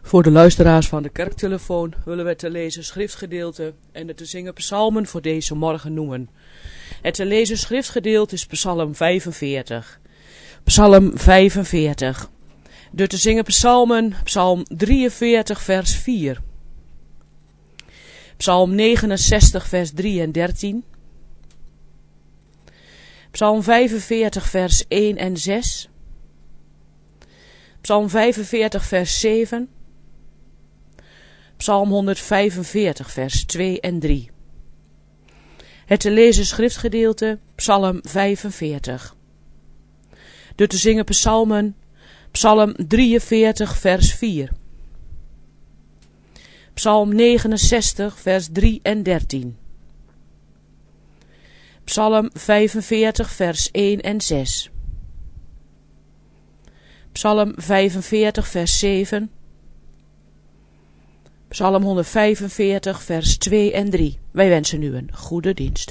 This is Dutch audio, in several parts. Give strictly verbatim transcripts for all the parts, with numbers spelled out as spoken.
Voor de luisteraars van de kerktelefoon willen we te lezen schriftgedeelte en de te zingen psalmen voor deze morgen noemen. Het te lezen schriftgedeelte is psalm vijfenveertig. Psalm vijfenveertig. De te zingen psalmen, psalm drieënveertig vers vier. Psalm negenenzestig vers drie en dertien. Psalm vijfenveertig vers één en zes. Psalm vijfenveertig vers zeven. Psalm honderdvijfenveertig vers twee en drie. Het te lezen schriftgedeelte, psalm vijfenveertig. De te zingen psalmen, psalm drieënveertig vers vier. Psalm negenenzestig vers drie en dertien. Psalm vijfenveertig vers één en zes. Psalm vijfenveertig vers zeven. Psalm honderdvijfenveertig vers twee en drie. Wij wensen u een goede dienst.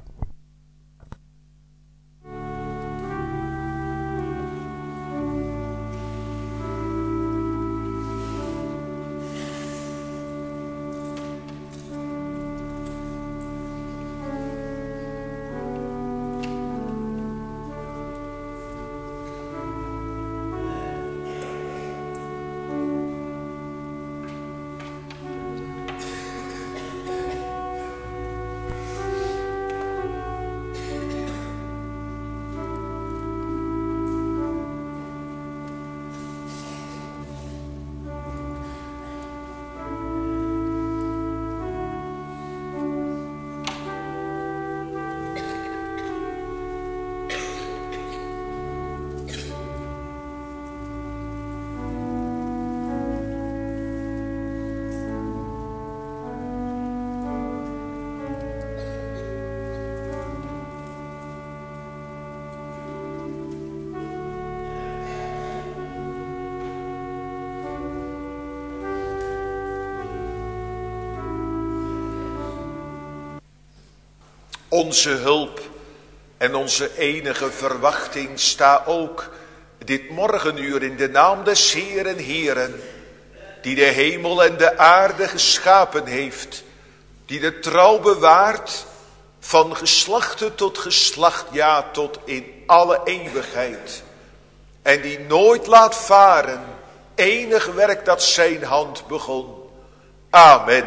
Onze hulp en onze enige verwachting sta ook dit morgenuur in de naam des Heeren Heeren, die de hemel en de aarde geschapen heeft, die de trouw bewaart van geslachte tot geslacht, ja tot in alle eeuwigheid, en die nooit laat varen enig werk dat zijn hand begon. Amen.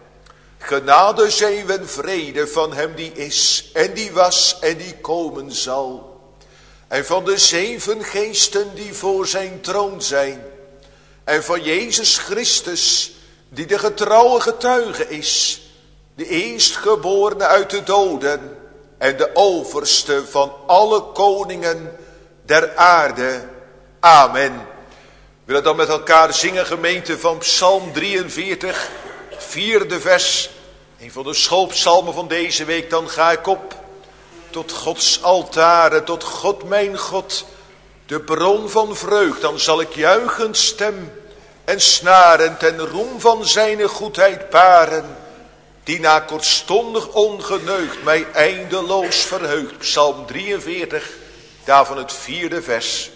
Genade zij en vrede van hem die is en die was en die komen zal. En van de zeven geesten die voor zijn troon zijn. En van Jezus Christus die de getrouwe getuige is. De eerstgeborene uit de doden en de overste van alle koningen der aarde. Amen. We willen dan met elkaar zingen, gemeente, van psalm drieënveertig. Vierde vers, een van de schoolpsalmen van deze week. Dan ga ik op tot Gods altaren, tot God mijn God, de bron van vreugd. Dan zal ik juichend stem en snaren ten roem van zijn goedheid paren, die na kortstondig ongeneukt mij eindeloos verheugt. Psalm drieënveertig, daarvan het vierde vers.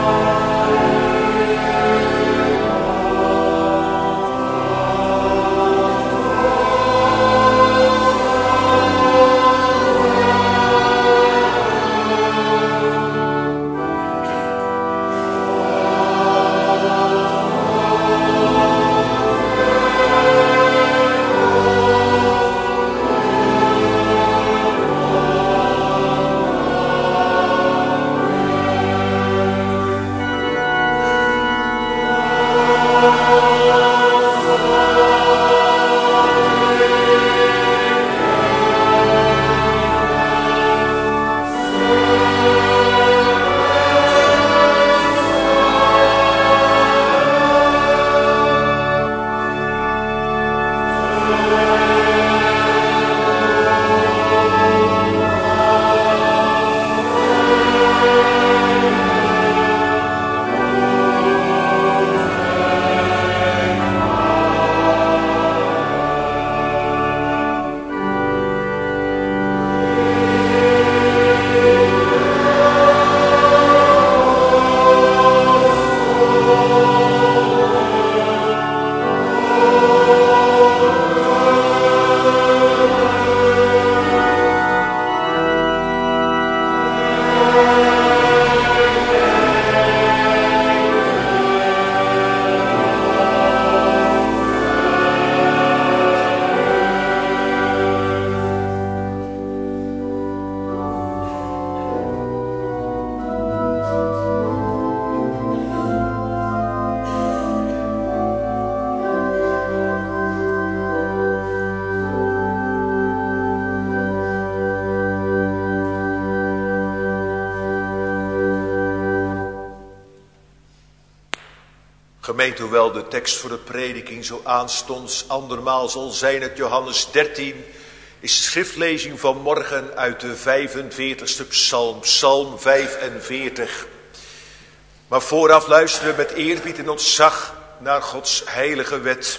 Oh gemeente, hoewel de tekst voor de prediking zo aanstonds andermaal zal zijn uit Johannes dertien, is de schriftlezing van morgen uit de vijfenveertigste psalm, psalm vijfenveertig. Maar vooraf luisteren we met eerbied en ontzag naar Gods heilige wet.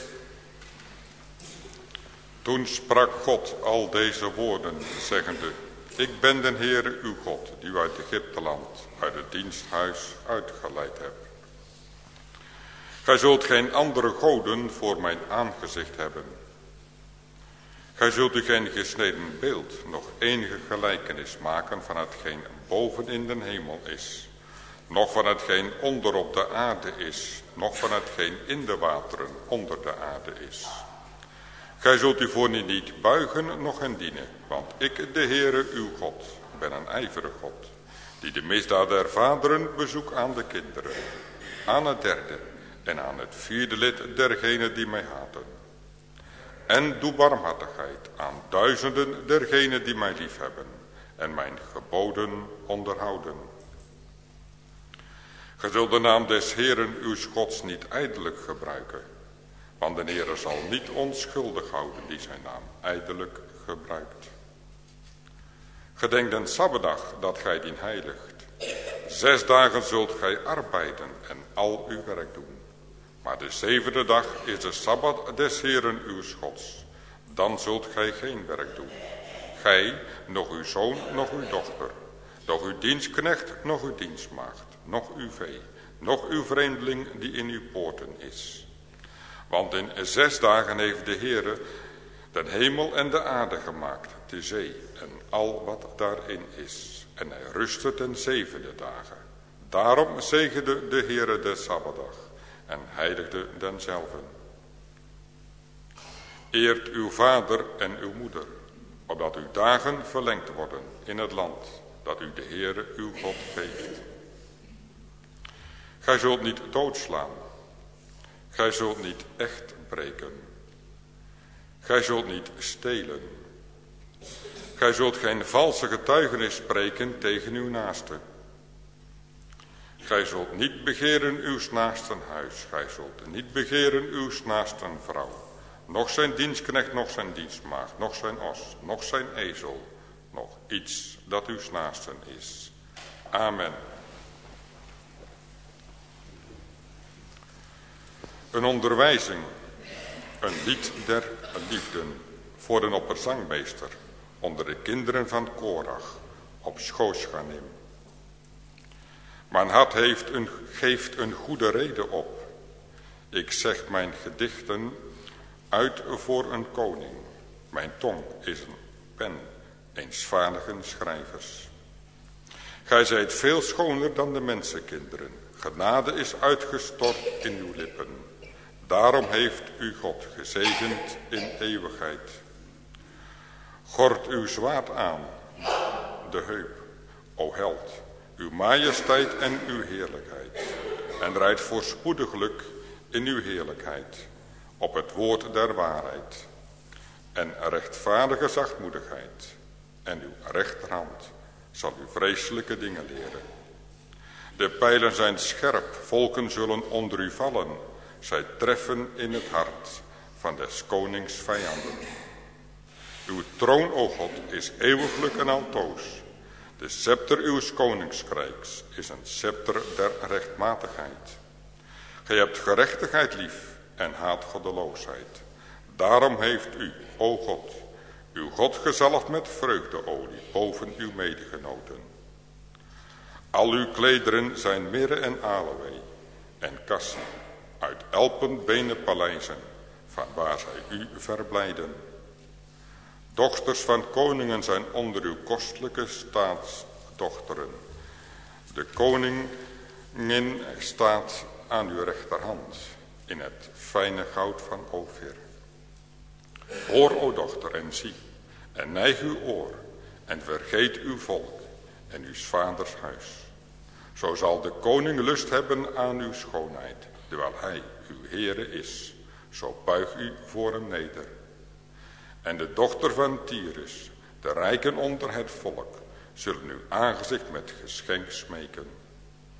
Toen sprak God al deze woorden, zeggende: Ik ben de Heere uw God, die u uit Egypteland, uit het diensthuis uitgeleid hebt. Gij zult geen andere goden voor mijn aangezicht hebben. Gij zult u geen gesneden beeld, nog enige gelijkenis maken van hetgeen boven in den hemel is, noch van hetgeen onder op de aarde is, noch van hetgeen in de wateren onder de aarde is. Gij zult u voor niet buigen, noch hen dienen, want ik, de Heere uw God, ben een ijverige God, die de misdaad der vaderen bezoekt aan de kinderen, aan het derde en aan het vierde lid dergenen die mij haten. En doe barmhartigheid aan duizenden dergenen die mij liefhebben en mijn geboden onderhouden. Gij zult de naam des Heeren uw Gods niet ijdelijk gebruiken, want de Heere zal niet onschuldig houden die zijn naam ijdelijk gebruikt. Gedenk den Sabbatdag dat gij dien heiligt. Zes dagen zult gij arbeiden en al uw werk doen. Maar de zevende dag is de Sabbat des Heeren uw Gods. Dan zult gij geen werk doen. Gij, nog uw zoon, nog uw dochter, nog uw dienstknecht, nog uw dienstmaagd, nog uw vee, nog uw vreemdeling die in uw poorten is. Want in zes dagen heeft de Heere den hemel en de aarde gemaakt, de zee en al wat daarin is. En hij rustte ten zevende dagen. Daarom zegende de Heere de Sabbatdag en heiligde denzelven. Eert uw vader en uw moeder, opdat uw dagen verlengd worden in het land dat u de Heere uw God geeft. Gij zult niet doodslaan. Gij zult niet echt breken. Gij zult niet stelen. Gij zult geen valse getuigenis spreken tegen uw naaste. Gij zult niet begeren uw naasten huis. Gij zult niet begeren uw naasten vrouw. Nog zijn dienstknecht, nog zijn dienstmaagd, nog zijn os, nog zijn ezel. Nog iets dat uw naasten is. Amen. Een onderwijzing, een lied der liefden voor een opperzangmeester onder de kinderen van Korach op Schoosganim. Mijn hart heeft een, geeft een goede reden op. Ik zeg mijn gedichten uit voor een koning. Mijn tong is een pen eens vaardigen schrijvers. Gij zijt veel schoner dan de mensenkinderen. Genade is uitgestort in uw lippen. Daarom heeft u God gezegend in eeuwigheid. Gord uw zwaard aan, de heup, o held, uw majesteit en uw heerlijkheid. En rijd voorspoediglijk in uw heerlijkheid, op het woord der waarheid. En rechtvaardige zachtmoedigheid, en uw rechterhand zal u vreselijke dingen leren. De pijlen zijn scherp, volken zullen onder u vallen. Zij treffen in het hart van des konings vijanden. Uw troon, o God, is eeuwiglijk en altoos. De scepter uws koningskrijks is een scepter der rechtmatigheid. Gij hebt gerechtigheid lief en haat goddeloosheid. Daarom heeft u, o God, uw God gezalfd met vreugdeolie boven uw medegenoten. Al uw klederen zijn mirre en aloë en kassie, uit elpenbenen paleizen, van waar zij u verblijden. Dochters van koningen zijn onder uw kostelijke staatsdochteren. De koningin staat aan uw rechterhand, in het fijne goud van Ofir. Hoor, o dochter, en zie, en neig uw oor, en vergeet uw volk en uw vaders huis. Zo zal de koning lust hebben aan uw schoonheid, terwijl hij uw Heere is. Zo buig u voor hem neder. En de dochter van Tyrus, de rijken onder het volk, zullen uw aangezicht met geschenk smeken.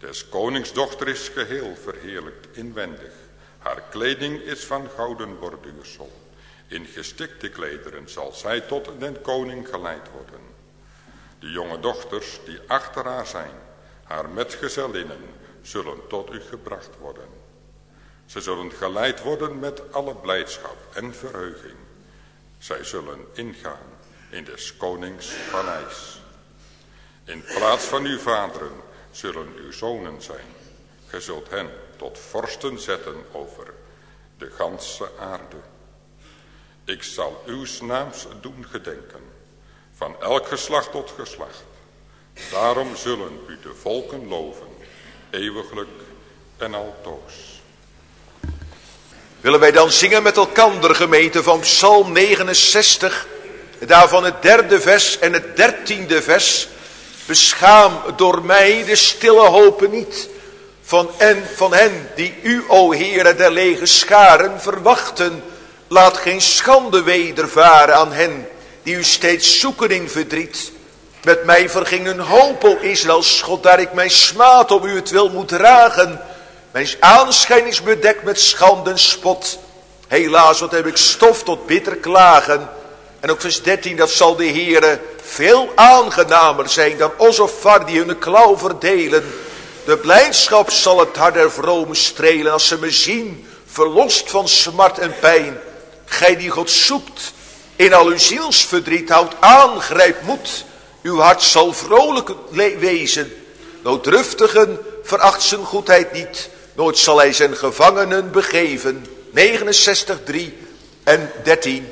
Des konings dochter is geheel verheerlijkt inwendig. Haar kleding is van gouden borduursel. In gestikte klederen zal zij tot den koning geleid worden. De jonge dochters die achter haar zijn, haar metgezellinnen, zullen tot u gebracht worden. Ze zullen geleid worden met alle blijdschap en verheuging. Zij zullen ingaan in des konings paleis. In plaats van uw vaderen zullen uw zonen zijn. Gij zult hen tot vorsten zetten over de ganse aarde. Ik zal uw naams doen gedenken, van elk geslacht tot geslacht. Daarom zullen u de volken loven, eeuwiglijk en altoos. Willen wij dan zingen met elkander, gemeente, van Psalm negenenzestig, daarvan het derde vers en het dertiende vers. Beschaam door mij de stille hopen niet, van, en van hen die u, o Heere der lege scharen, verwachten. Laat geen schande wedervaren aan hen die u steeds zoeken in verdriet. Met mij verging een hoop, o Israëls God, daar ik mijn smaad om u het wil moet dragen. Mijn aanschijn is bedekt met schande en spot. Helaas, wat heb ik stof tot bitter klagen. En ook vers dertien, dat zal de Heere veel aangenamer zijn dan Osofar die hun klauw verdelen. De blijdschap zal het hart der vromen strelen als ze me zien, verlost van smart en pijn. Gij die God zoekt, in al uw zielsverdriet, houdt aan, grijpt moed. Uw hart zal vrolijk wezen. Nooddruftigen veracht zijn goedheid niet. Nooit zal hij zijn gevangenen begeven. negenenzestig, drie en dertien.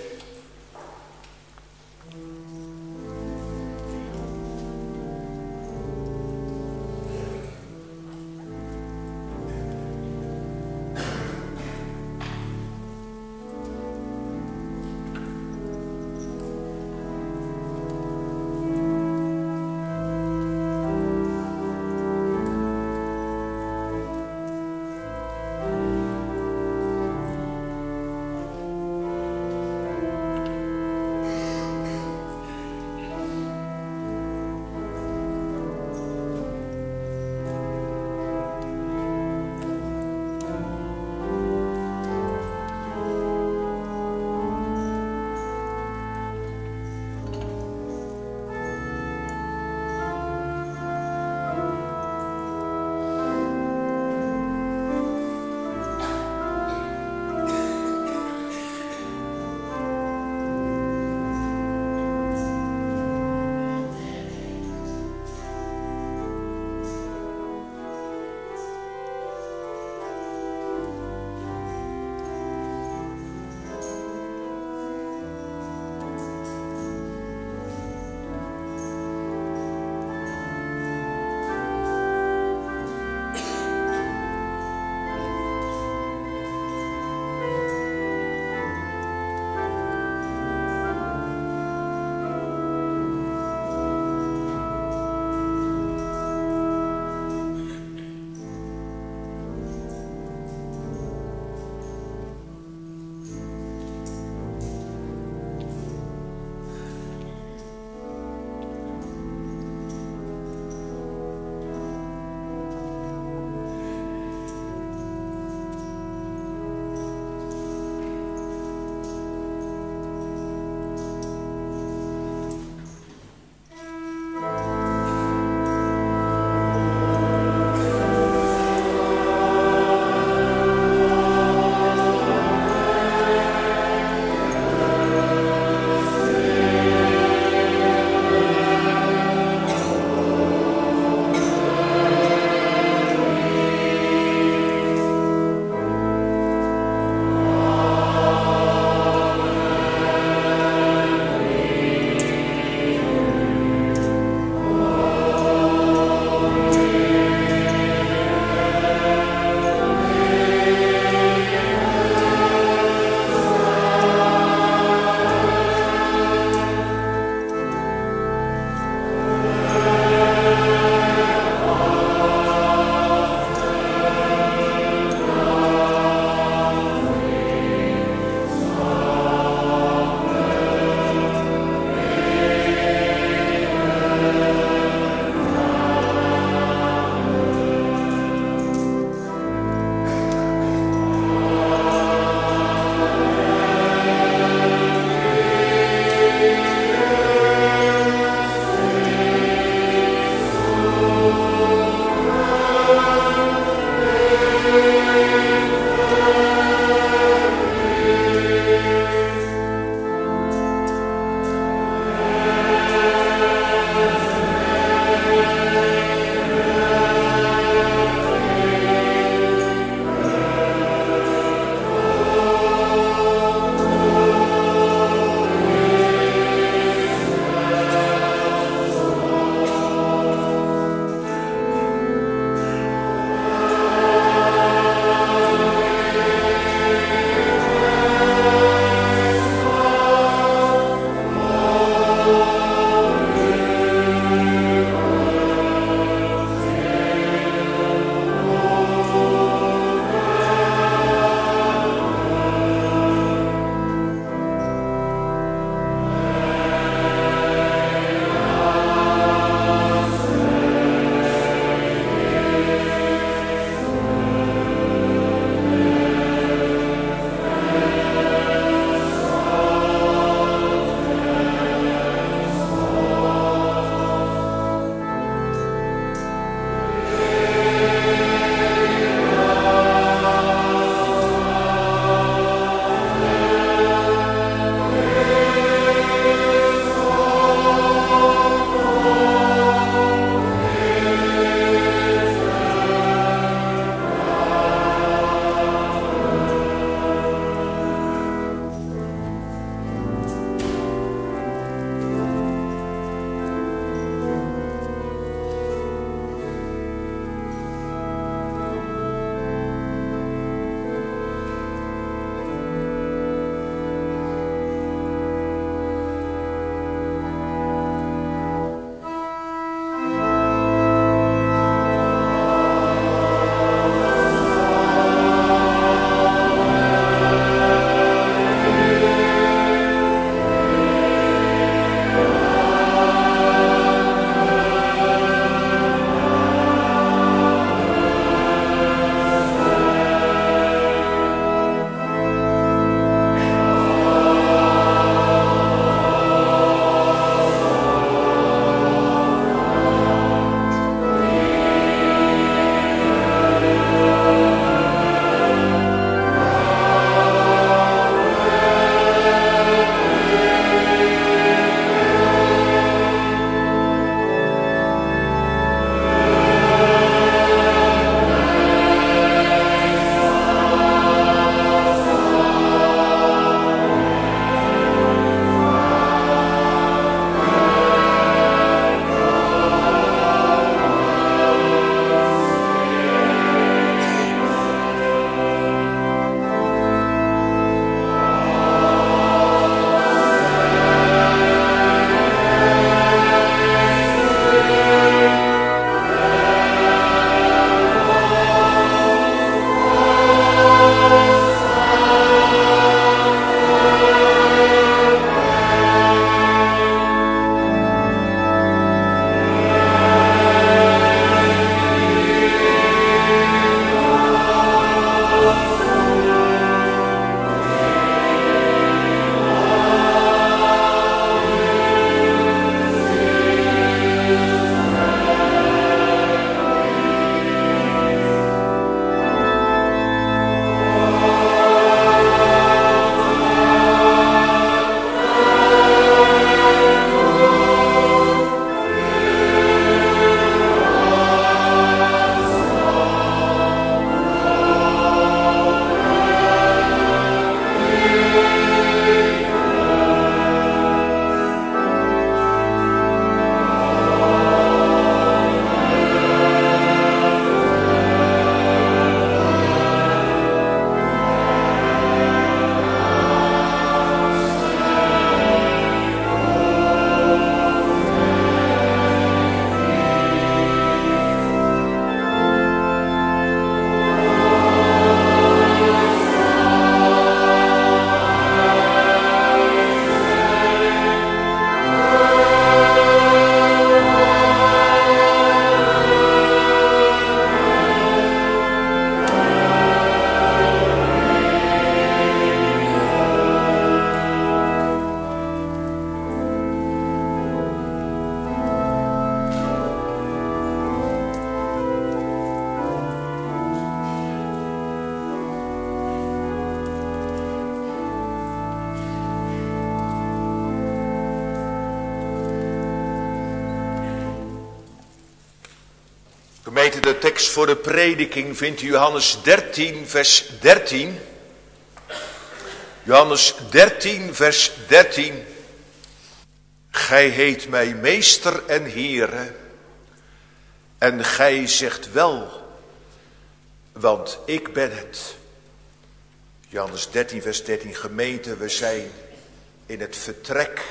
Gemeente, de tekst voor de prediking vindt u Johannes dertien, vers dertien. Johannes dertien, vers dertien. Gij heet mij meester en Heere, en gij zegt wel, want ik ben het. Johannes dertien, vers dertien, gemeente, we zijn in het vertrek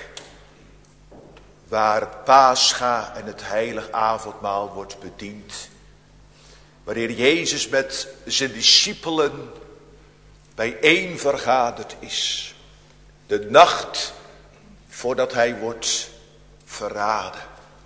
waar Pascha en het heilig avondmaal wordt bediend. Wanneer Jezus met zijn discipelen bijeen vergaderd is. De nacht voordat hij wordt verraden.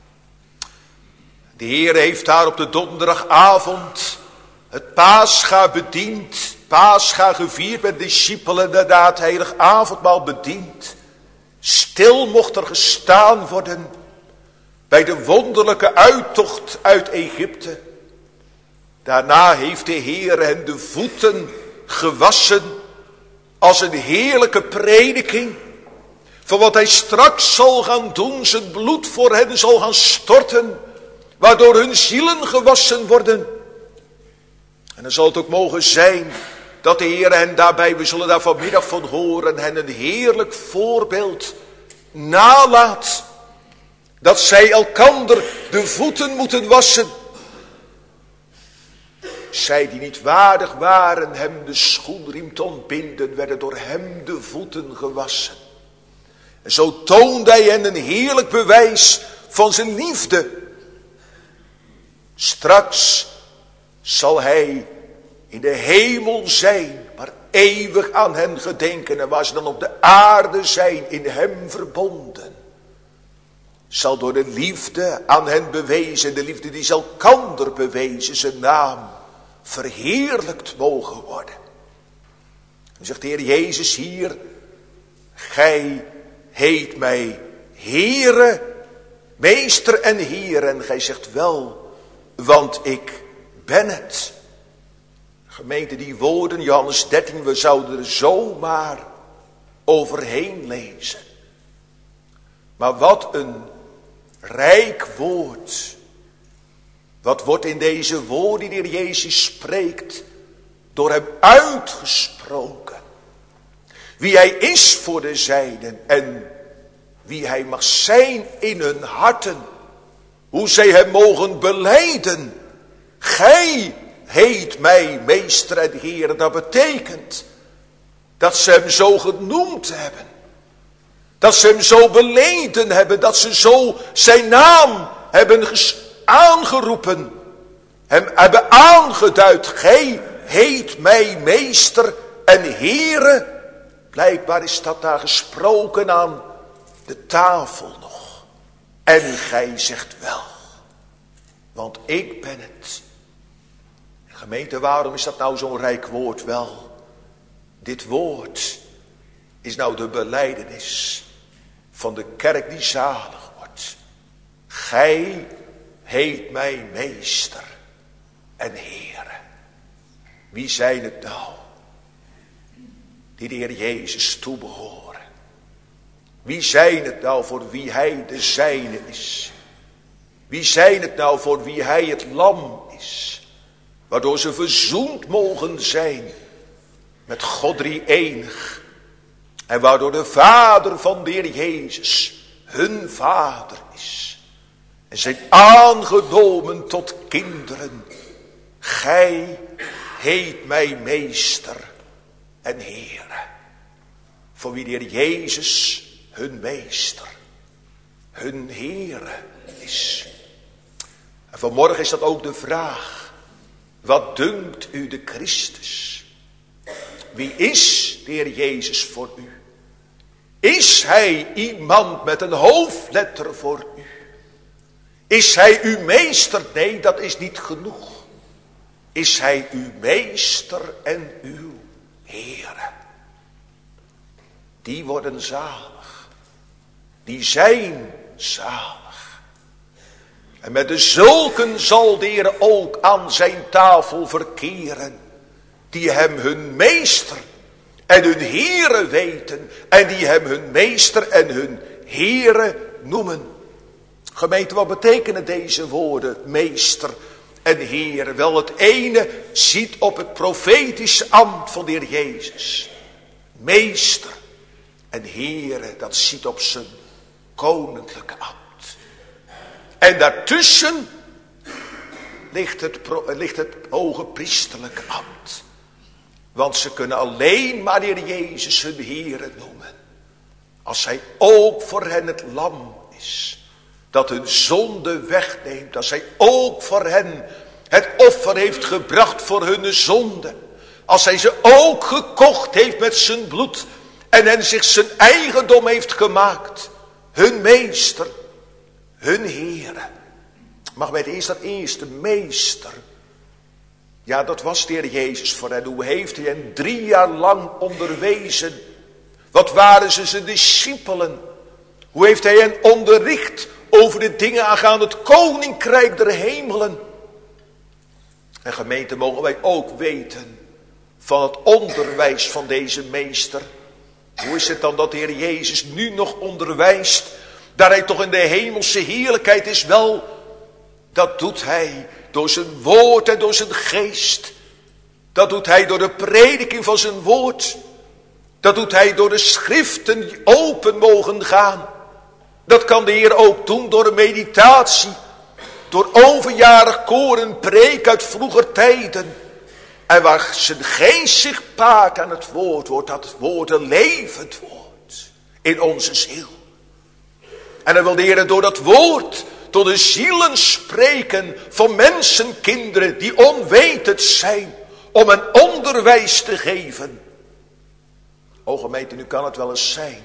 De Heer heeft daar op de donderdagavond het Pascha bediend. Pascha gevierd met discipelen, daarna het heilig avondmaal bediend. Stil mocht er gestaan worden bij de wonderlijke uittocht uit Egypte. Daarna heeft de Heer hen de voeten gewassen als een heerlijke prediking van wat hij straks zal gaan doen, zijn bloed voor hen zal gaan storten, waardoor hun zielen gewassen worden. En dan zal het ook mogen zijn dat de Heer hen daarbij, we zullen daar vanmiddag van horen, hen een heerlijk voorbeeld nalaat. Dat zij elkander de voeten moeten wassen. Zij die niet waardig waren hem de schoenriem te ontbinden, werden door hem de voeten gewassen. En zo toonde hij hen een heerlijk bewijs van zijn liefde. Straks zal hij in de hemel zijn, maar eeuwig aan hen gedenken. En waar ze dan op de aarde zijn, in hem verbonden, zal door de liefde aan hen bewezen, de liefde die ze elkander bewezen, zijn naam verheerlijkt mogen worden. Dan zegt de Heer Jezus hier, gij heet mij Heere, meester en Heer. En gij zegt wel, want ik ben het. Gemeente, die woorden, Johannes dertien, we zouden er zomaar overheen lezen. Maar wat een rijk woord. Wat wordt in deze woorden die de Heer Jezus spreekt, door hem uitgesproken. Wie hij is voor de zijnen en wie hij mag zijn in hun harten. Hoe zij hem mogen belijden. Gij heet mij meester en Heer. Dat betekent dat ze hem zo genoemd hebben. Dat ze hem zo beleden hebben. Dat ze zo zijn naam hebben aangeroepen. Hem hebben aangeduid. Gij heet mij meester en Heere. Blijkbaar is dat daar gesproken aan de tafel nog. En gij zegt wel. Want ik ben het. Gemeente, waarom is dat nou zo'n rijk woord? Wel, dit woord is nou de belijdenis van de kerk die zalig wordt. Gij heet mij meester en Heere. Wie zijn het nou die de Heer Jezus toebehoren? Wie zijn het nou voor wie hij de zijne is? Wie zijn het nou voor wie hij het lam is? Waardoor ze verzoend mogen zijn met God drie-enig. En waardoor de Vader van de Heer Jezus hun Vader is. En zijn aangenomen tot kinderen. Gij heet mij meester en Heere. Voor wie de Heer Jezus hun meester, hun Heere is. En vanmorgen is dat ook de vraag. Wat dunkt u de Christus? Wie is de Heer Jezus voor u? Is hij iemand met een hoofdletter voor u? Is hij uw meester? Nee, dat is niet genoeg. Is hij uw meester en uw Heere? Die worden zalig. Die zijn zalig. En met de zulken zal de Heer ook aan zijn tafel verkeren. Die hem hun meester en hun Heere weten. En die hem hun meester en hun Heere noemen. Gemeente, wat betekenen deze woorden? Meester en Heer. Wel, het ene ziet op het profetische ambt van de Heer Jezus. Meester en Heere, dat ziet op zijn koninklijke ambt. En daartussen ligt het, ligt het hoge priesterlijke ambt. Want ze kunnen alleen maar de Heer Jezus hun Heere noemen. Als hij ook voor hen het lam is. Dat hun zonde wegneemt. Als hij ook voor hen het offer heeft gebracht voor hun zonde. Als hij ze ook gekocht heeft met zijn bloed. En hen zich zijn eigendom heeft gemaakt. Hun meester. Hun Heere. Mag bij het eerst dat eerste meester. Ja, dat was de Heer Jezus voor hen. Hoe heeft hij hen drie jaar lang onderwezen? Wat waren ze zijn discipelen? Hoe heeft hij hen onderricht over de dingen aangaande het koninkrijk der hemelen? En gemeente, mogen wij ook weten van het onderwijs van deze meester. Hoe is het dan dat de Heer Jezus nu nog onderwijst? Daar hij toch in de hemelse heerlijkheid is? Wel, dat doet hij door zijn woord en door zijn geest. Dat doet hij door de prediking van zijn woord. Dat doet hij door de schriften die open mogen gaan. Dat kan de Heer ook doen door een meditatie. Door overjarig koren, preek uit vroeger tijden. En waar zijn geest zich paakt aan het woord, wordt dat het woord een levend woord in onze ziel. En dan wil de Heer door dat woord tot de zielen spreken van mensenkinderen die onwetend zijn, om een onderwijs te geven. O gemeente, nu kan het wel eens zijn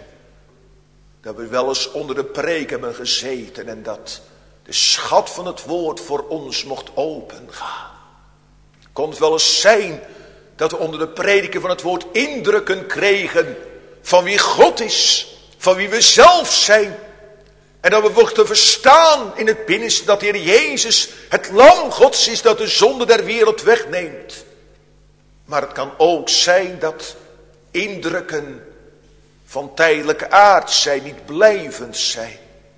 dat we wel eens onder de preek hebben gezeten en dat de schat van het woord voor ons mocht opengaan. Kon het wel eens zijn dat we onder de prediking van het woord indrukken kregen van wie God is, van wie we zelf zijn. En dat we mochten verstaan in het binnenste dat de Heer Jezus het lam Gods is dat de zonde der wereld wegneemt. Maar het kan ook zijn dat indrukken van tijdelijke aard zijn, niet blijvend zijn.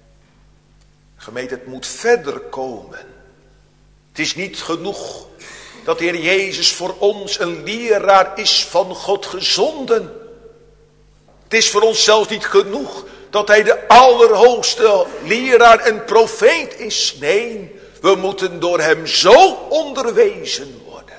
Gemeente, het moet verder komen. Het is niet genoeg dat de Heer Jezus voor ons een leraar is van God gezonden. Het is voor ons zelfs niet genoeg dat hij de allerhoogste leraar en profeet is. Nee, we moeten door hem zo onderwezen worden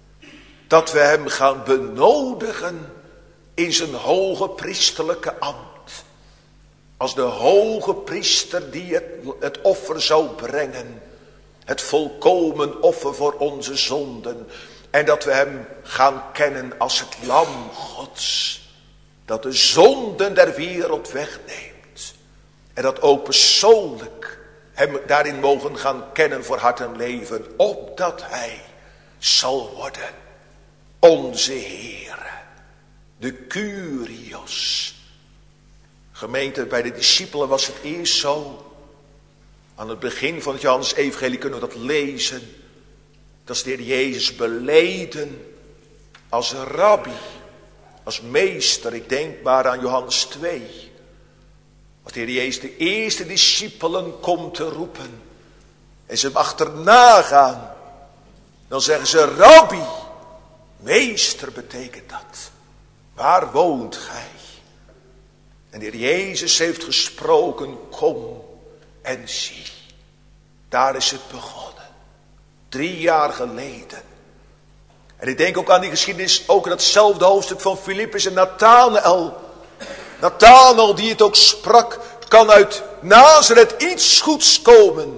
dat we hem gaan benodigen in zijn hoge priesterlijke ambt. Als de hoge priester die het, het offer zou brengen. Het volkomen offer voor onze zonden. En dat we hem gaan kennen als het lam Gods. Dat de zonden der wereld wegneemt. En dat ook persoonlijk hem daarin mogen gaan kennen voor hart en leven. Opdat hij zal worden onze Heere. De Kyrios. Gemeente, bij de discipelen was het eerst zo. Aan het begin van het Johannes Evangelie kunnen we dat lezen. Dat is de Heer Jezus beleden als rabbi, als meester. Ik denk maar aan Johannes twee. Wat de Heer Jezus de eerste discipelen komt te roepen. En ze hem achterna gaan. Dan zeggen ze, rabbi, meester betekent dat. Waar woont gij? En de Heer Jezus heeft gesproken, kom en zie. Daar is het begonnen. Drie jaar geleden. En ik denk ook aan die geschiedenis, ook in datzelfde hoofdstuk van Filippus en Nathanael. Nathanael die het ook sprak, kan uit Nazareth iets goeds komen.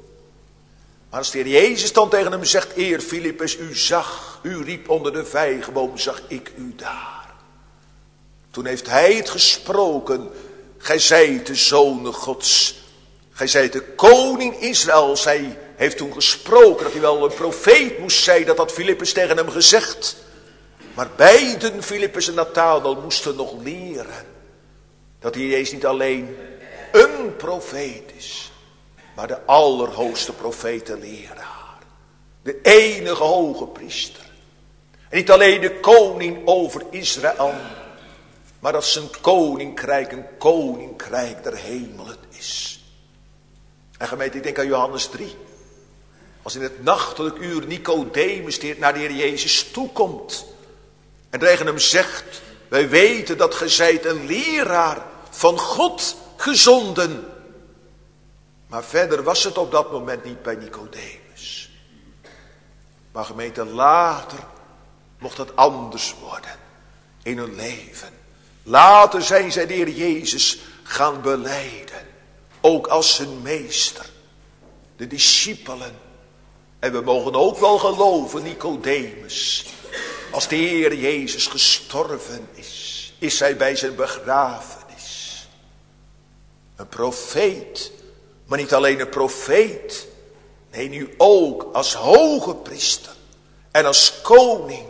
Maar als de Heer Jezus dan tegen hem zegt, eer Filippus, u zag, u riep onder de vijgenboom, zag ik u daar. Toen heeft hij het gesproken, gij zijt de zonen Gods. Gij zijt de koning Israëls. Hij heeft toen gesproken dat hij wel een profeet moest zijn. Dat had Filippus tegen hem gezegd. Maar beiden, Filippus en Nathanael, moesten nog leren. Dat hij Jezus niet alleen een profeet is. Maar de allerhoogste profetenleraar. De enige hoge priester. En niet alleen de koning over Israël. Maar dat zijn koninkrijk een koninkrijk der hemelen is. En gemeente, ik denk aan Johannes drie. Als in het nachtelijk uur Nicodemus naar de Heer Jezus toekomt. En tegen hem zegt, wij weten dat gij zijt een leraar van God gezonden. Maar verder was het op dat moment niet bij Nicodemus. Maar gemeente, later mocht het anders worden in hun leven. Later zijn zij de Heer Jezus gaan belijden. Ook als hun meester. De discipelen. En we mogen ook wel geloven, Nicodemus. Als de Heer Jezus gestorven is, is hij bij zijn begrafenis. Een profeet. Maar niet alleen een profeet. Nee, nu ook als hoge priester. En als koning.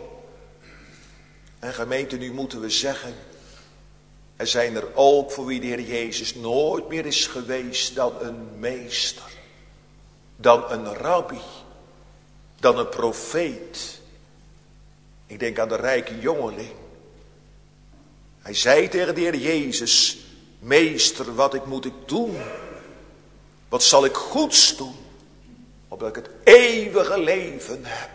En gemeente, nu moeten we zeggen. Er zijn er ook voor wie de Heer Jezus nooit meer is geweest dan een meester. Dan een rabbi. Dan een profeet. Ik denk aan de rijke jongeling. Hij zei tegen de Heer Jezus. Meester, wat ik moet ik doen? Wat zal ik goeds doen? Opdat ik het eeuwige leven heb.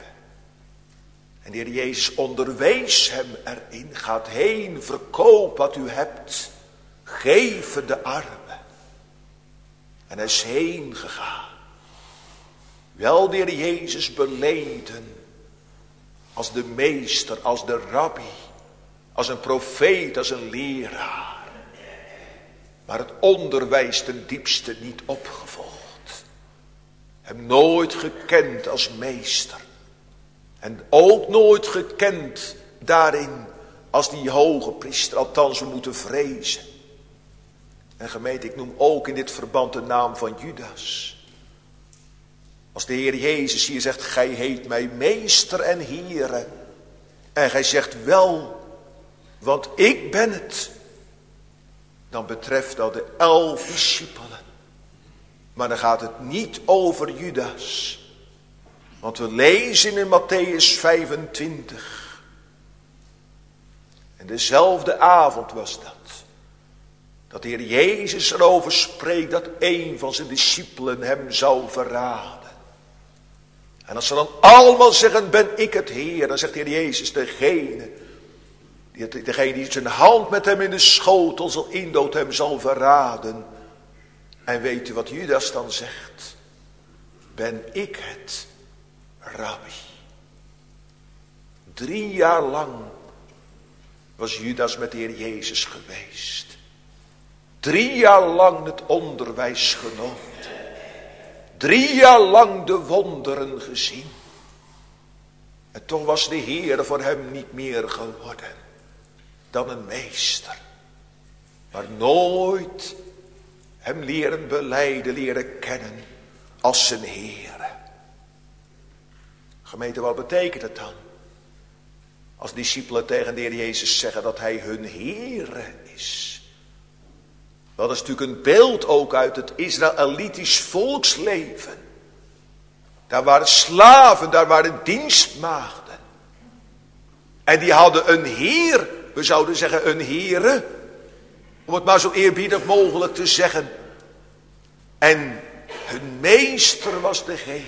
En de Heer Jezus onderwees hem erin. Gaat heen, verkoop wat u hebt. Geef het de armen. En hij is heen gegaan. Wel de Heer Jezus beleden. Als de meester, als de rabbi. Als een profeet, als een leraar. Maar het onderwijs ten diepste niet opgevolgd. Hem nooit gekend als meester. En ook nooit gekend daarin als die hoge priester. Althans, we moeten vrezen. En gemeente, ik noem ook in dit verband de naam van Judas. Als de Heer Jezus hier zegt, gij heet mij meester en Heere. En gij zegt wel, want ik ben het. Dan betreft dat de elf discipelen. Maar dan gaat het niet over Judas. Want we lezen in Matthäus vijfentwintig. En dezelfde avond was dat. Dat de Heer Jezus erover spreekt dat een van zijn discipelen hem zou verraden. En als ze dan allemaal zeggen, ben ik het Heer. Dan zegt de Heer Jezus, degene, die, degene die zijn hand met hem in de schotel zal indood hem zal verraden. En weet u wat Judas dan zegt? Ben ik het, Rabbi. Drie jaar lang was Judas met de Heer Jezus geweest. Drie jaar lang het onderwijs genoten. Drie jaar lang de wonderen gezien. En toch was de Heer voor hem niet meer geworden dan een meester. Maar nooit hem leren belijden, leren kennen als zijn Heer. Gemeente, wat betekent het dan? Als discipelen tegen de Heer Jezus zeggen dat hij hun Heer is. Dat is natuurlijk een beeld ook uit het Israëlitisch volksleven. Daar waren slaven, daar waren dienstmaagden. En die hadden een heer, we zouden zeggen een here. Om het maar zo eerbiedig mogelijk te zeggen. En hun meester was degene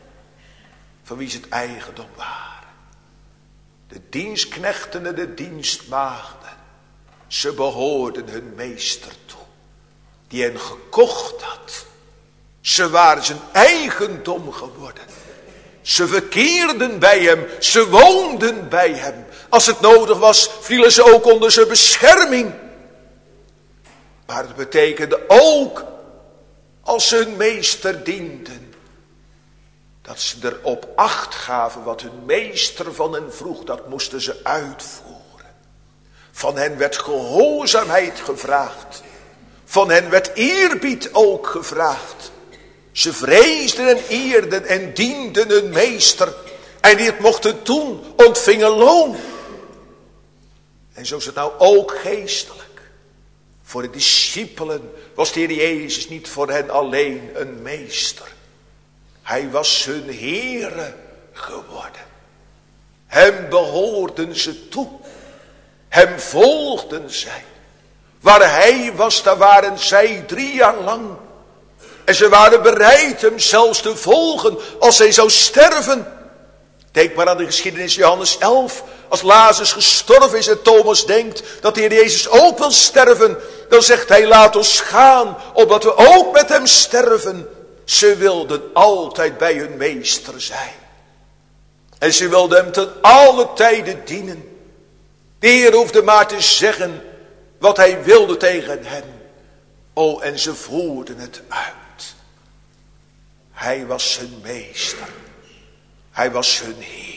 van wie ze het eigendom waren. De dienstknechten en de dienstmaagden. Ze behoorden hun meester toe. Die hen gekocht had. Ze waren zijn eigendom geworden. Ze verkeerden bij hem. Ze woonden bij hem. Als het nodig was, vielen ze ook onder zijn bescherming. Maar het betekende ook, als ze hun meester dienden, dat ze erop acht gaven wat hun meester van hen vroeg. Dat moesten ze uitvoeren. Van hen werd gehoorzaamheid gevraagd. Van hen werd eerbied ook gevraagd. Ze vreesden en eerden en dienden hun meester. En die het mochten doen, ontvingen loon. En zo is het nou ook geestelijk. Voor de discipelen was de Heer Jezus niet voor hen alleen een meester. Hij was hun Heere geworden. Hem behoorden ze toe. Hem volgden zij. Waar hij was, daar waren zij drie jaar lang. En ze waren bereid hem zelfs te volgen als hij zou sterven. Denk maar aan de geschiedenis Johannes elf. Als Lazarus gestorven is en Thomas denkt dat de Heer Jezus ook wil sterven. Dan zegt hij, laat ons gaan, opdat we ook met hem sterven. Ze wilden altijd bij hun meester zijn. En ze wilden hem ten alle tijden dienen. De Heer hoefde maar te zeggen wat hij wilde tegen hen. O, en ze voerden het uit. Hij was hun meester. Hij was hun Heer.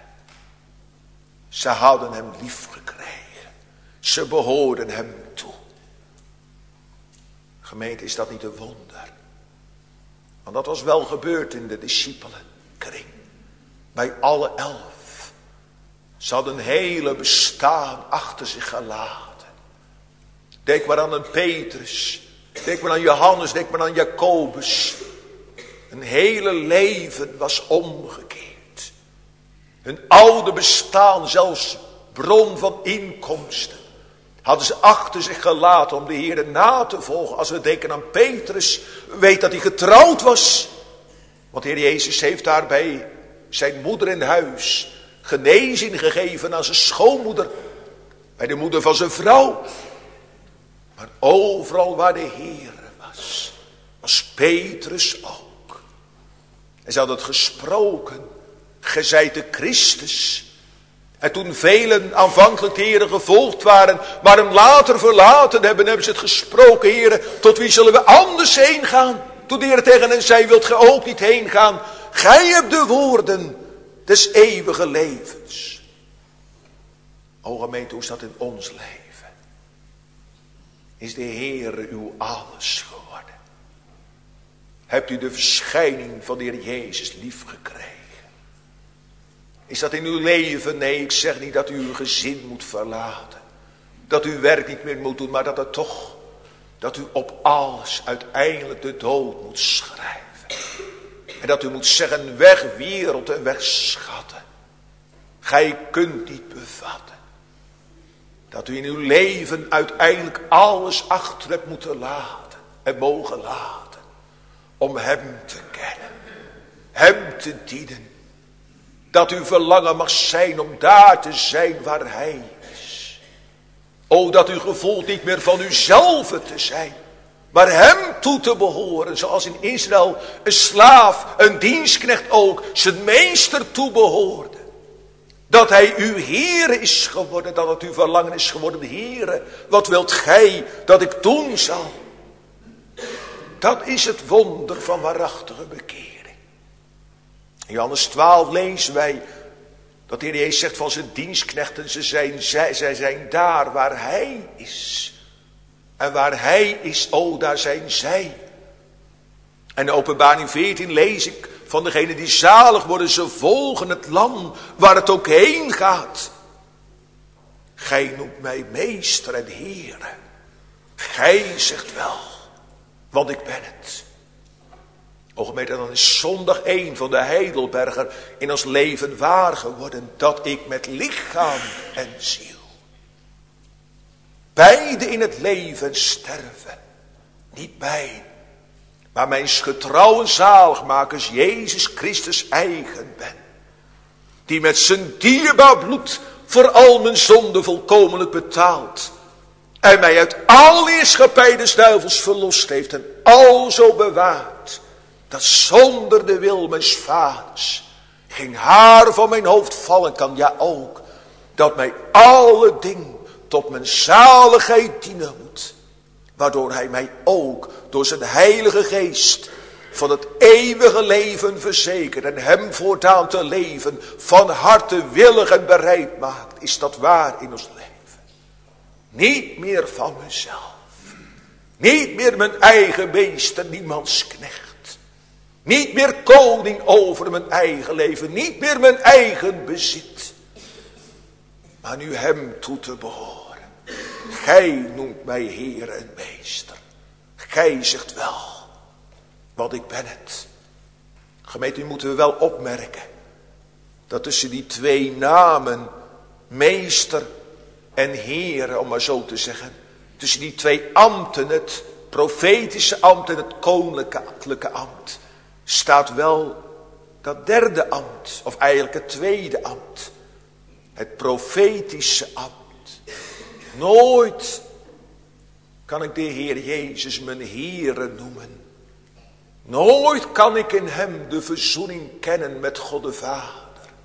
Ze hadden hem lief gekregen. Ze behoorden hem toe. Gemeente, is dat niet een wonder? Want dat was wel gebeurd in de discipelenkring. Bij alle elf. Ze hadden een hele bestaan achter zich gelaten. Denk maar aan een Petrus. Denk maar aan Johannes. Denk maar aan Jacobus. Een hele leven was omgekeerd. Hun oude bestaan, zelfs bron van inkomsten, hadden ze achter zich gelaten om de Heer na te volgen. Als we denken aan Petrus, weet dat hij getrouwd was. Want de Heer Jezus heeft daarbij zijn moeder in huis genezing gegeven aan zijn schoonmoeder. Bij de moeder van zijn vrouw. Maar overal waar de Heer was, was Petrus ook. En ze hadden het gesproken. Gij zijt de Christus. En toen velen aanvankelijk de Heer gevolgd waren, maar hem later verlaten hebben, hebben ze het gesproken, Heer, tot wie zullen we anders heen gaan? Toen de Heer tegen hen zei, wilt gij ook niet heen gaan? Gij hebt de woorden des eeuwige levens. O gemeente, hoe is dat in ons leven? Is de Heer uw alles geworden? Hebt u de verschijning van de Heer Jezus lief gekregen? Is dat in uw leven? Nee, ik zeg niet dat u uw gezin moet verlaten. Dat u werk niet meer moet doen, maar dat het toch, dat u op alles uiteindelijk de dood moet schrijven. En dat u moet zeggen, weg wereld en weg schatten. Gij kunt niet bevatten. Dat u in uw leven uiteindelijk alles achter hebt moeten laten en mogen laten. Om hem te kennen. Hem te dienen. Dat uw verlangen mag zijn om daar te zijn waar hij is. O, dat u gevoelt niet meer van uzelf te zijn. Maar hem toe te behoren. Zoals in Israël een slaaf, een dienstknecht ook, zijn meester toebehoorde. Dat hij uw Heere is geworden. Dat het uw verlangen is geworden. Heere, wat wilt gij dat ik doen zal? Dat is het wonder van waarachtige bekering. In Johannes twaalf lezen wij dat de Heer Jezus zegt van zijn dienstknechten, ze zijn, zij, zij zijn daar waar hij is. En waar hij is, o, daar zijn zij. En in Openbaring veertien lees ik van degenen die zalig worden, ze volgen het lam waar het ook heen gaat. Gij noemt mij meester en Heere. Gij zegt wel, want ik ben het. O gemeente, dan is zondag één van de Heidelberger in ons leven waar geworden. Dat ik met lichaam en ziel beide in het leven sterven. Niet mij, maar mijn getrouwe zaligmakers Jezus Christus eigen ben. Die met zijn dierbaar bloed voor al mijn zonden volkomenlijk betaald. En mij uit al die heerschappij des duivels verlost heeft en alzo bewaard. Dat zonder de wil mijns vaders geen haar van mijn hoofd vallen kan. Ja ook, dat mij alle dingen tot mijn zaligheid dienen moet. Waardoor hij mij ook door zijn heilige geest van het eeuwige leven verzekert. En hem voortaan te leven van harte willig en bereid maakt. Is dat waar in ons leven? Niet meer van mezelf. Niet meer mijn eigen meester, niemands knecht. Niet meer koning over mijn eigen leven. Niet meer mijn eigen bezit. Maar nu hem toe te behoren. Gij noemt mij Heer en Meester. Gij zegt wel, want ik ben het. Gemeente, nu moeten we wel opmerken. Dat tussen die twee namen, Meester en Heer, om maar zo te zeggen. Tussen die twee ambten het profetische ambt en het koninklijke ambt staat wel dat derde ambt, of eigenlijk het tweede ambt. Het profetische ambt. Nooit kan ik de Heer Jezus mijn Heere noemen. Nooit kan ik in hem de verzoening kennen met God de Vader.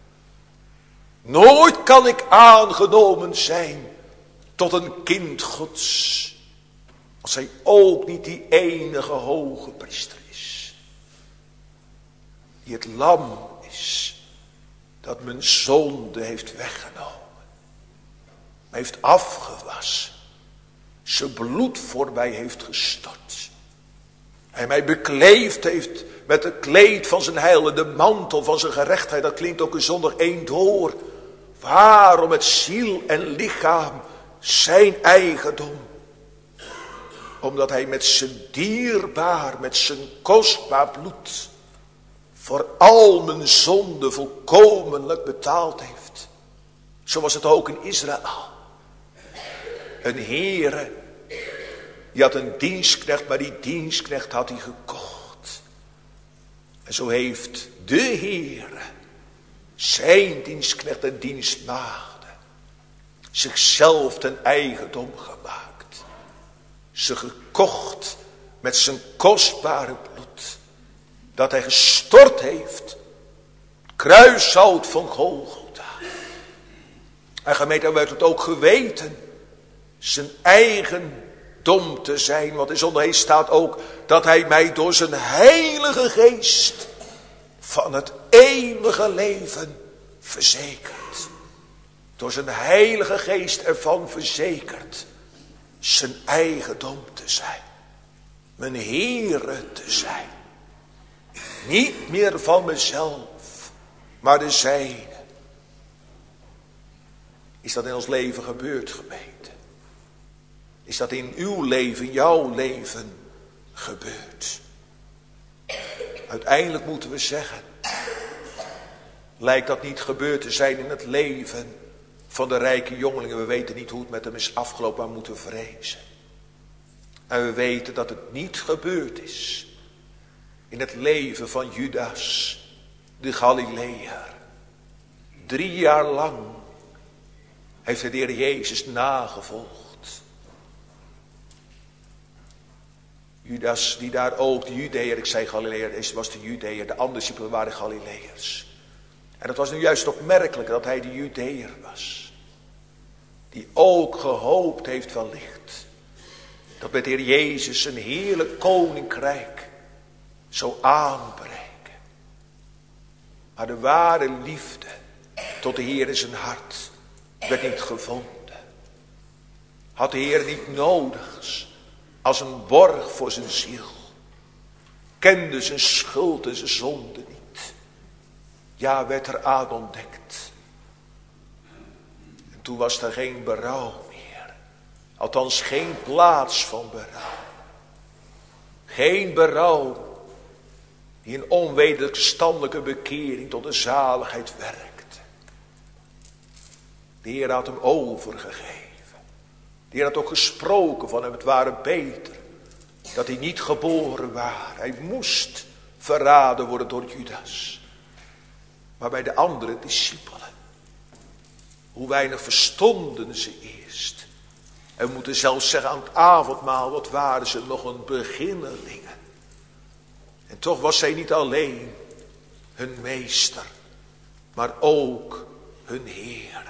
Nooit kan ik aangenomen zijn tot een kind Gods. Als hij ook niet die enige hoge priester is. Die het lam is. Dat mijn zonde heeft weggenomen. Mij heeft afgewassen. Zijn bloed voor mij heeft gestort. Hij mij bekleefd heeft met het kleed van zijn heil en de mantel van zijn gerechtigheid. Dat klinkt ook in zondag één door. Waarom het ziel en lichaam zijn eigendom? Omdat hij met zijn dierbaar, met zijn kostbaar bloed voor al mijn zonde volkomenlijk betaald heeft. Zo was het ook in Israël. Een Heere, die had een dienstknecht, maar die dienstknecht had hij gekocht. En zo heeft de Heere zijn dienstknecht en dienstmaagden zichzelf ten eigendom gemaakt. Ze gekocht met zijn kostbare bloed. Dat hij gestort heeft. Kruishout van Golgotha. En gemeente, werd het ook geweten. Zijn eigendom te zijn. Want in zondag staat ook dat hij mij door zijn heilige geest van het eeuwige leven verzekert. Door zijn heilige geest ervan verzekert zijn eigendom te zijn. Mijn Heere te zijn. Niet meer van mezelf, maar de zijne. Is dat in ons leven gebeurd, gemeente? Is dat in uw leven, jouw leven gebeurd? Uiteindelijk moeten we zeggen, lijkt dat niet gebeurd te zijn in het leven van de rijke jongelingen. We weten niet hoe het met hem is afgelopen, maar we moeten vrezen. En we weten dat het niet gebeurd is in het leven van Judas, de Galileër. Drie jaar lang heeft hij de Heer Jezus nagevolgd. Judas die daar ook, de Judeër, ik zei Galileër, was de Judeër, de andere discipelen waren Galileërs. En het was nu juist opmerkelijk dat hij de Judeër was. Die ook gehoopt heeft wellicht dat met de Heer Jezus een heerlijk koninkrijk zou aanbreken. Maar de ware liefde tot de Heer in zijn hart werd niet gevonden. Had de Heer niet nodig als een borg voor zijn ziel. Kende zijn schuld en zijn zonde niet. Ja, werd er aan ontdekt. En toen was er geen berouw meer. Althans geen plaats van berouw. Geen berouw die een onwederstandelijke bekering tot de zaligheid werkte. De Heer had hem overgegeven. De Heer had ook gesproken van hem, het ware beter dat hij niet geboren was. Hij moest verraden worden door Judas. Maar bij de andere discipelen, hoe weinig verstonden ze eerst. En we moeten zelfs zeggen aan het avondmaal, wat waren ze nog een beginnelingen. En toch was zij niet alleen hun meester, maar ook hun Heere.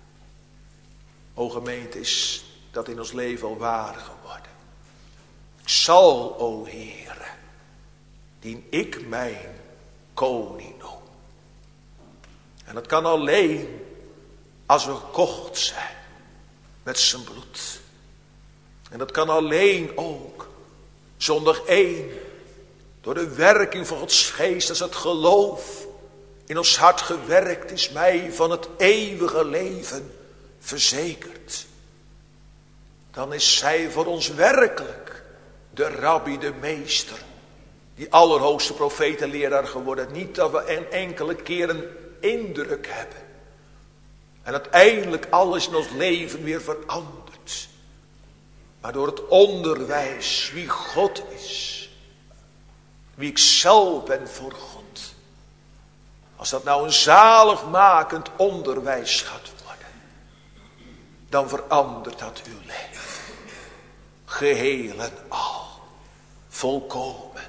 O gemeente, is dat in ons leven al waar geworden. Ik zal, o Heere, dien ik mijn koning noem. En dat kan alleen als we gekocht zijn met zijn bloed. En dat kan alleen ook zondag één door de werking van Gods geest, als het geloof in ons hart gewerkt is, mij van het eeuwige leven verzekerd. Dan is zij voor ons werkelijk de rabbi, de meester, die allerhoogste profeet en leraar geworden. Niet dat we een enkele keer een indruk hebben. En uiteindelijk alles in ons leven weer verandert. maar door het onderwijs wie God is. Wie ik zelf ben voor God. Als dat nou een zaligmakend onderwijs gaat worden, dan verandert dat uw leven. Geheel en al. Volkomen.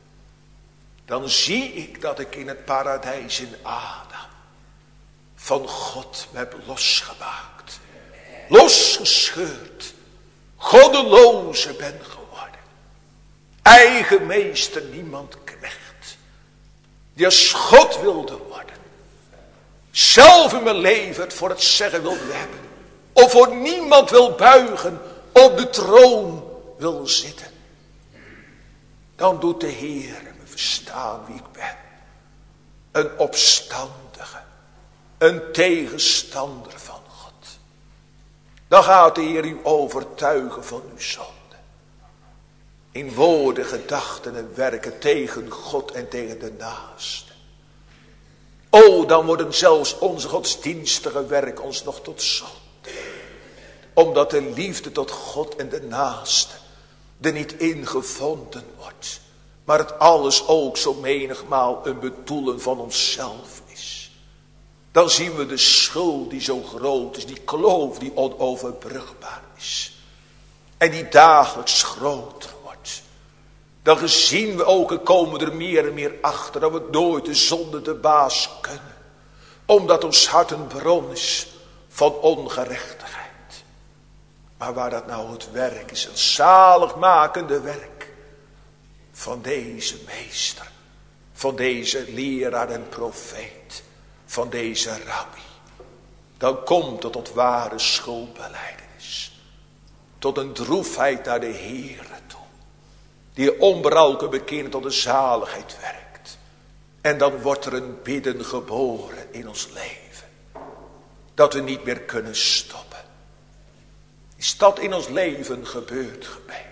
Dan zie ik dat ik in het paradijs in Adam van God me heb losgemaakt. Losgescheurd. Goddeloze ben geworden. Eigen meester, niemand knecht. Die als God wilde worden. Zelf in mijn leven het voor het zeggen wil hebben. Of voor niemand wil buigen. Op de troon wil zitten. Dan doet de Heer me verstaan wie ik ben. Een opstandige. Een tegenstander van God. Dan gaat de Heer u overtuigen van uw zonde. In woorden, gedachten en werken tegen God en tegen de naaste. O, dan worden zelfs onze godsdienstige werken ons nog tot zonde. Omdat de liefde tot God en de naaste er niet in gevonden wordt. Maar het alles ook zo menigmaal een bedoelen van onszelf is. Dan zien we de schuld die zo groot is. Die kloof die onoverbrugbaar is. En die dagelijks groter wordt. Dan zien we ook en komen er meer en meer achter. Dat we nooit de zonde de baas kunnen. Omdat ons hart een bron is van ongerechtigheid. Maar waar dat nou het werk is. Het zaligmakende werk. Van deze meester. Van deze leraar en profeet. Van deze rabbi. Dan komt het tot ware schuldbelijdenis. Tot een droefheid naar de Heere toe. Die onberouwelijk bekeren tot de zaligheid werkt. En dan wordt er een bidden geboren in ons leven. Dat we niet meer kunnen stoppen. Is dat in ons leven gebeurd, gemeente?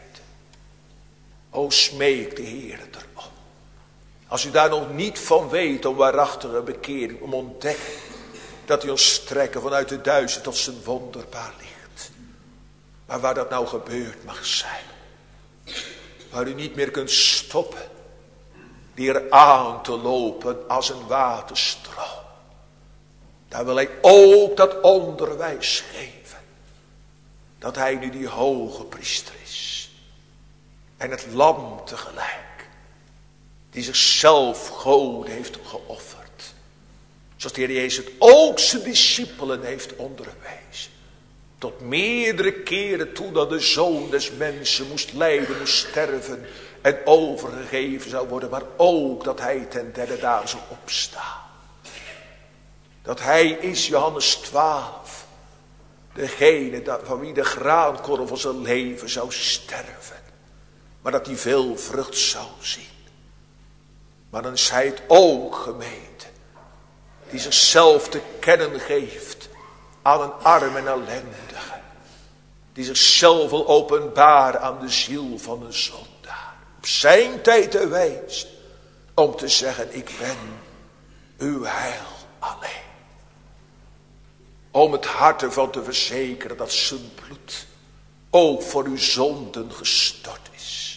O, smeek de Heer erom. Als u daar nog niet van weet om waarachtige bekering, om ontdekken dat u ons strekken vanuit de duister tot zijn wonderbaar licht. Maar waar dat nou gebeurd mag zijn. Waar u niet meer kunt stoppen. Die er aan te lopen als een waterstroom. Daar wil hij ook dat onderwijs geven. Dat hij nu die hoge priester is. En het lam tegelijk. Die zichzelf God heeft geofferd. Zoals de Heer Jezus het ook zijn discipelen heeft onderwezen. Tot meerdere keren toe dat de Zoon des Mensen moest lijden, moest sterven. En overgegeven zou worden. Maar ook dat hij ten derde dagen zou opstaan. Dat hij is, Johannes twaalf. Degene van wie de graankorrel van zijn leven zou sterven. Maar dat hij veel vrucht zou zien. Maar dan is hij het ook, gemeente. Die zichzelf te kennen geeft. Aan een arm en ellendige. Die zichzelf wil openbaren aan de ziel van een zondaar. Op zijn tijd te wijzen. Om te zeggen, ik ben uw heil alleen. Om het hart ervan te verzekeren dat zijn bloed ook voor uw zonden gestort is.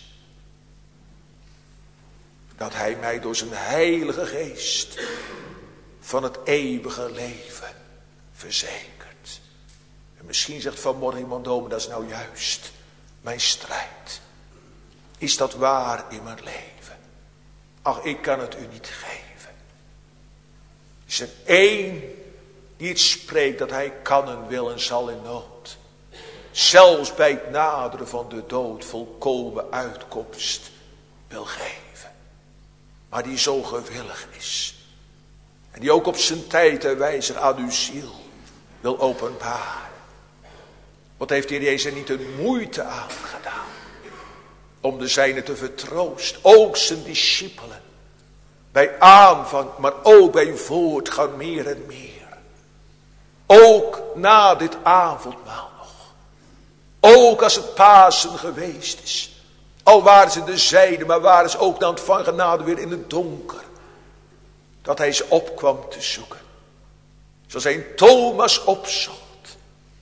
Dat hij mij door zijn heilige geest van het eeuwige leven verzekert. En misschien zegt vanmorgen iemand, oh, dat is nou juist mijn strijd. Is dat waar in mijn leven? Ach, ik kan het u niet geven. Is er één die het spreekt dat hij kan en wil en zal in nood. Zelfs bij het naderen van de dood volkomen uitkomst wil geven. Maar die zo gewillig is. En die ook op zijn tijd en wijze aan uw ziel wil openbaren. Wat heeft de Heer Jezus niet een moeite aangedaan. Om de zijne te vertroosten. Ook zijn discipelen. Bij aanvang, maar ook bij voortgang meer en meer. Ook na dit avondmaal nog. Ook als het Pasen geweest is. Al waren ze de zijde, maar waren ze ook dan van genade weer in het donker. Dat hij ze opkwam te zoeken. Zoals hij Thomas opzocht. En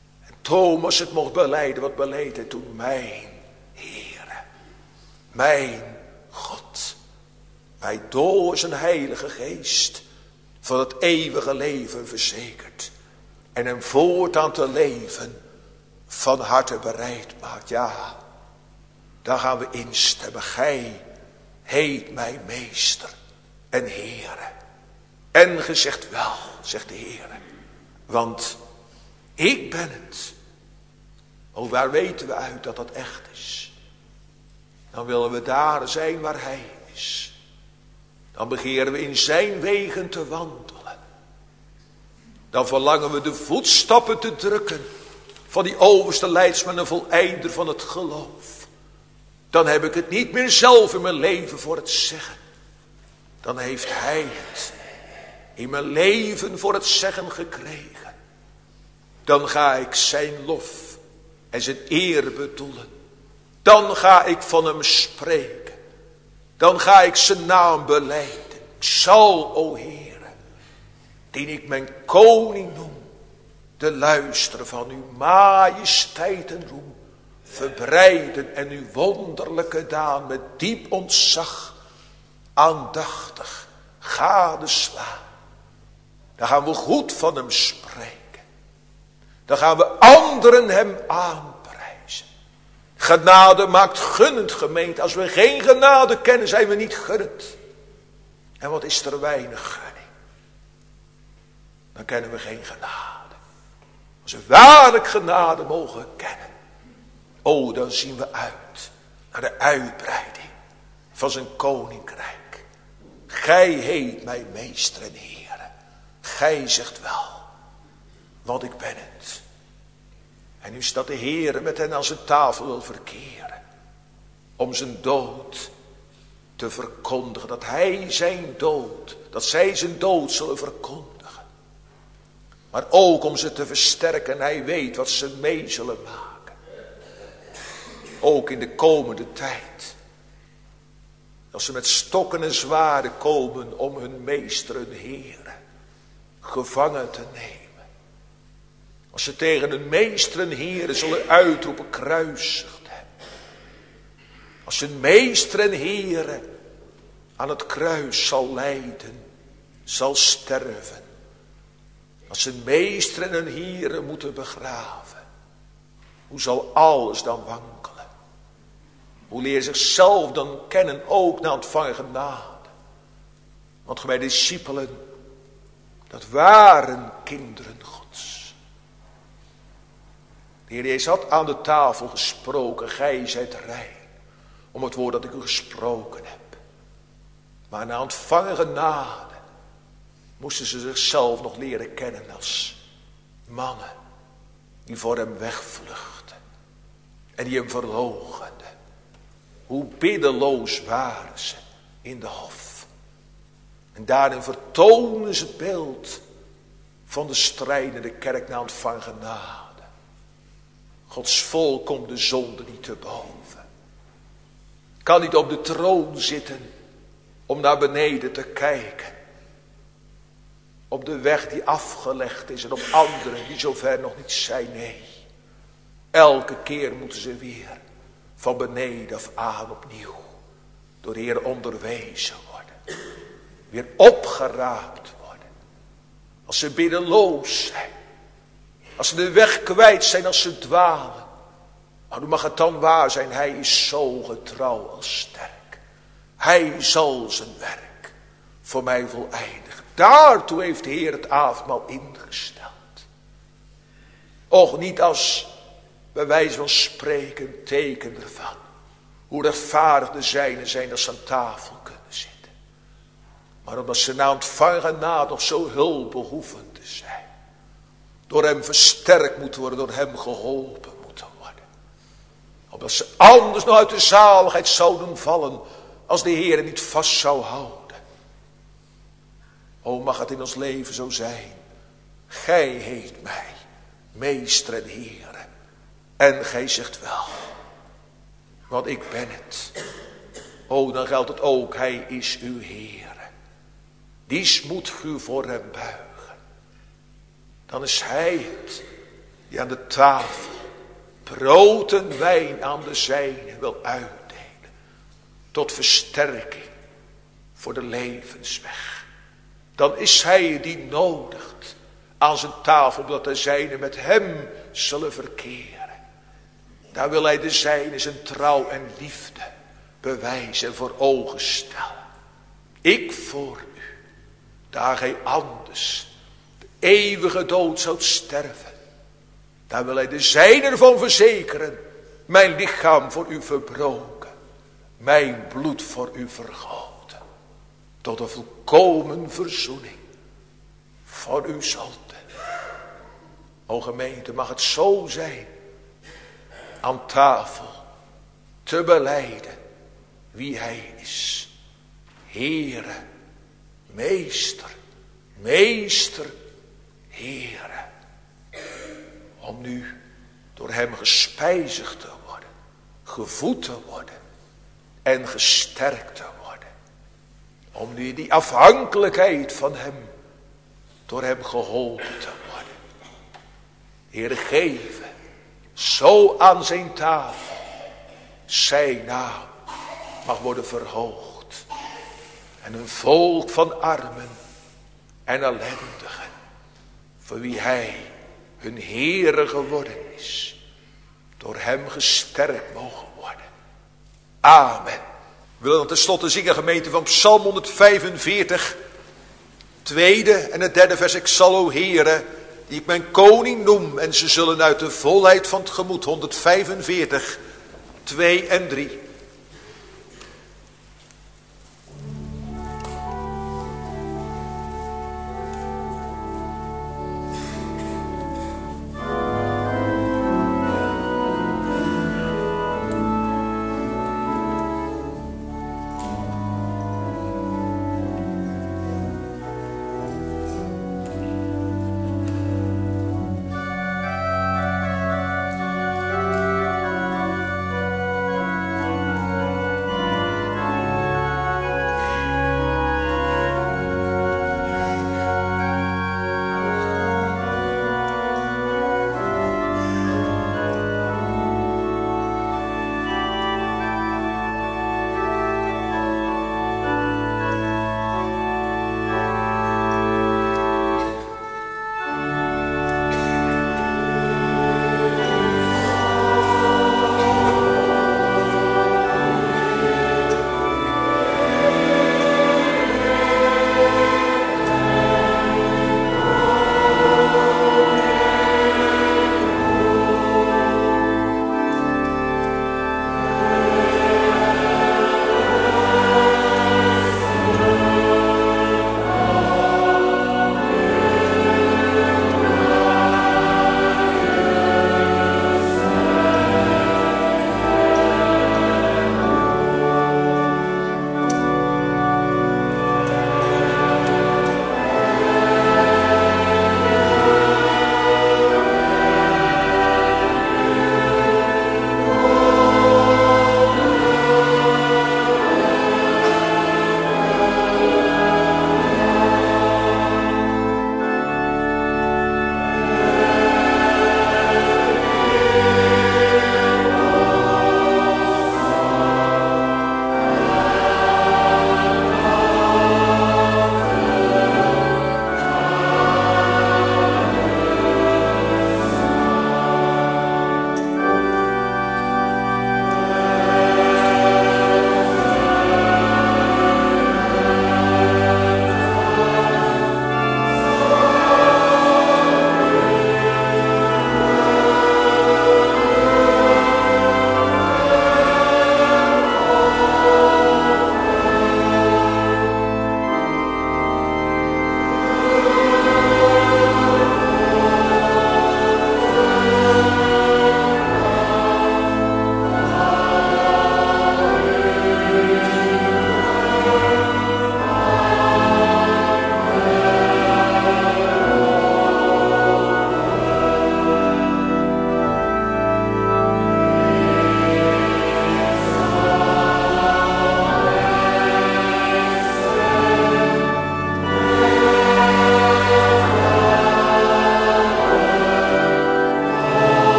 Thomas het mocht belijden, wat beleed hij toen? Mijn Heere, mijn God, mij door zijn heilige geest van het eeuwige leven verzekert. En hem voortaan te leven van harte bereid maakt. Ja, dan gaan we instemmen. Gij heet mij meester en Heere. En ge zegt wel, zegt de Heere. Want ik ben het. Oh, waar weten we uit dat dat echt is? Dan willen we daar zijn waar hij is. Dan begeren we in zijn wegen te wandelen. Dan verlangen we de voetstappen te drukken van die overste leidsman en voleinder van het geloof. Dan heb ik het niet meer zelf in mijn leven voor het zeggen. Dan heeft hij het in mijn leven voor het zeggen gekregen. Dan ga ik zijn lof en zijn eer bedoelen. Dan ga ik van hem spreken. Dan ga ik zijn naam belijden. Ik zal, o Heere, die ik mijn koning noem, de luisteren van uw majesteit en roem, verbreiden en uw wonderlijke daan met diep ontzag aandachtig gadeslaan. Dan gaan we goed van hem spreken. Dan gaan we anderen hem aanprijzen. Genade maakt gunnend, gemeente. Als we geen genade kennen, zijn we niet gunnend. En wat is er weinig gunning? Dan kennen we geen genade. Als we waarlijk genade mogen kennen, oh, dan zien we uit naar de uitbreiding van zijn koninkrijk. Gij heet mij meester en Heere. Gij zegt wel, want ik ben het. En nu staat de Heere met hen aan zijn tafel wil verkeren. Om zijn dood te verkondigen. Dat hij zijn dood, dat zij zijn dood zullen verkondigen. Maar ook om ze te versterken. En hij weet wat ze mee zullen maken. Ook in de komende tijd. Als ze met stokken en zwaarden komen om hun meester, hun Heere, gevangen te nemen. Als ze tegen hun meester en Heere zullen uitroepen, kruisigt hem. Als hun meester en Heere aan het kruis zal lijden, zal sterven. Als zijn meester en hun Heere moeten begraven. Hoe zal alles dan wankelen? Hoe leer zichzelf dan kennen, ook na ontvangen genade? Want mijn discipelen, dat waren kinderen Gods. De Heer Jezus had aan de tafel gesproken, gij zijt rein, om het woord dat ik u gesproken heb. Maar na ontvangen genade moesten ze zichzelf nog leren kennen als mannen die voor hem wegvluchten en die hem verloochenden. Hoe biddeloos waren ze in de hof. En daarin vertonen ze het beeld van de strijdende kerk na ontvangen genade. Gods volk komt de zonde niet te boven. Kan niet op de troon zitten om naar beneden te kijken. Op de weg die afgelegd is en op anderen die zover nog niet zijn. Nee, elke keer moeten ze weer van beneden af aan opnieuw door de Heer onderwezen worden. Weer opgeraapt worden. Als ze biddeloos zijn. Als ze de weg kwijt zijn, als ze dwalen. Maar hoe mag het dan waar zijn? Hij is zo getrouw als sterk. Hij zal zijn werk voor mij voleindigen. Daartoe heeft de Heer het avondmaal ingesteld. Och, niet als bij wijze van spreken een teken ervan. Hoe rechtvaardig de zijnen zijn als ze aan tafel kunnen zitten. Maar omdat ze na ontvangen genade nog zo hulpbehoevend zijn. Door hem versterkt moeten worden, door hem geholpen moeten worden. Omdat ze anders nog uit de zaligheid zouden vallen als de Heer niet vast zou houden. O, mag het in ons leven zo zijn. Gij heet mij meester en Heere. En gij zegt wel, want ik ben het. O, dan geldt het ook, hij is uw Heere. Dies moet u voor hem buigen. Dan is hij het die aan de tafel brood en wijn aan de zijnen wil uitdelen. Tot versterking voor de levensweg. Dan is hij die nodigt aan zijn tafel, omdat de zijnen met hem zullen verkeren. Daar wil hij de zijnen zijn trouw en liefde bewijzen en voor ogen stellen. Ik voor u, daar gij anders de eeuwige dood zoudt sterven. Daar wil hij de zijnen van verzekeren. Mijn lichaam voor u verbroken. Mijn bloed voor u vergoten. Tot een volkomen verzoening. Voor uw zonde. O gemeente, mag het zo zijn. Aan tafel te belijden wie hij is. Heere, meester, meester, Heere. Om nu door hem gespijzigd te worden, gevoed te worden en gesterkt te worden. Om nu in die afhankelijkheid van hem, door hem geholpen te worden. Heere, geven, zo aan zijn tafel, zijn naam mag worden verhoogd. En een volk van armen en ellendigen, voor wie hij hun Heere geworden is, door hem gesterkt mogen worden. Amen. We willen tenslotte zingen, gemeente, van Psalm honderdvijfenveertig, tweede en het derde vers. Ik zal, o Heere, die ik mijn koning noem, en ze zullen uit de volheid van het gemoed. honderdvijfenveertig, twee en drie.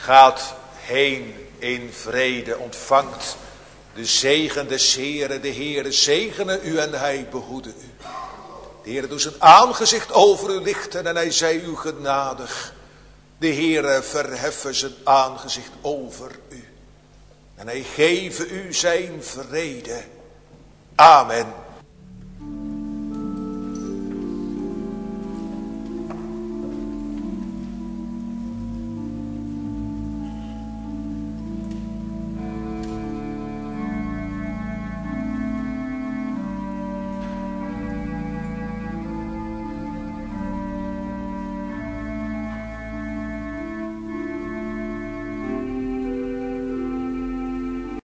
Gaat heen in vrede, ontvangt de zegen des Heeren. De Heere zegene u en hij behoede u. De Heere doet zijn aangezicht over u lichten en hij zij u genadig. De Heere verheffen zijn aangezicht over u. En hij geven u zijn vrede. Amen.